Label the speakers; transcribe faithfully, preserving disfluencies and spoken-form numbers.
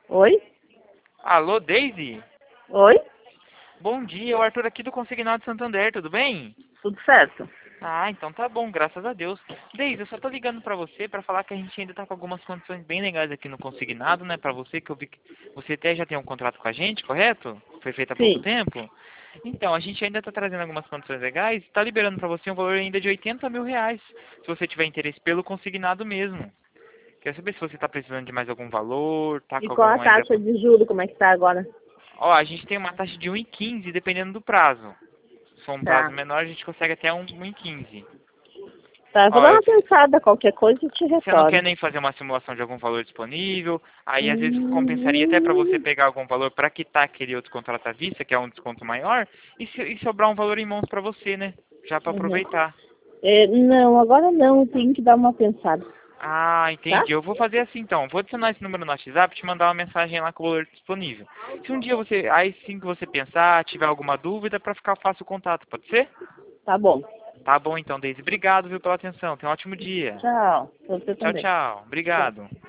Speaker 1: Oi?
Speaker 2: Alô, Daisy?
Speaker 1: Oi?
Speaker 2: Bom dia, é o Arthur aqui do Consignado Santander, tudo bem?
Speaker 1: Tudo certo?
Speaker 2: Ah, então tá bom, graças a Deus. Daisy, eu só tô ligando pra você pra falar que a gente ainda tá com algumas condições bem legais aqui no Consignado, né, pra você, que eu vi que você até já tem um contrato com a gente, correto? Foi feito há pouco
Speaker 1: Sim. Tá.
Speaker 2: tempo? Então, a gente ainda tá trazendo algumas condições legais, tá liberando pra você um valor ainda de oitenta mil reais, se você tiver interesse pelo Consignado mesmo. Quero saber se você tá precisando de mais algum valor, tá
Speaker 1: E
Speaker 2: com
Speaker 1: qual a
Speaker 2: algum ainda...
Speaker 1: taxa de juros, como é que tá agora?
Speaker 2: Ó, a gente tem uma taxa de um vírgula quinze dependendo do prazo. Se for um prazo
Speaker 1: Tá.
Speaker 2: menor, a gente consegue até um um e quinze.
Speaker 1: Tá, eu vou
Speaker 2: Ó,
Speaker 1: dar
Speaker 2: eu-
Speaker 1: uma pensada, qualquer coisa eu te
Speaker 2: você não quer
Speaker 1: retorno.
Speaker 2: nem fazer uma simulação de algum valor disponível? Aí às vezes compensaria até para você
Speaker 1: Hum,
Speaker 2: pegar algum valor para quitar aquele outro contrato à vista, que é um desconto maior, e, se- e sobrar um valor em mãos para você, né? Já para
Speaker 1: uhum.
Speaker 2: aproveitar.
Speaker 1: É, não, agora não, eu tenho que dar uma pensada.
Speaker 2: Ah,
Speaker 1: Tá?
Speaker 2: entendi. Eu vou fazer assim então. Vou adicionar esse número no WhatsApp e te mandar uma mensagem lá com o valor disponível. Se um dia você, aí sim que você pensar, tiver alguma dúvida, para ficar fácil o contato, pode ser?
Speaker 1: Tá bom.
Speaker 2: Tá bom então, Deise. Obrigado, viu, pela atenção. Tenha um ótimo dia.
Speaker 1: Tchau. Pra você
Speaker 2: Tchau,
Speaker 1: também.
Speaker 2: tchau.
Speaker 1: Tchau.
Speaker 2: Obrigado.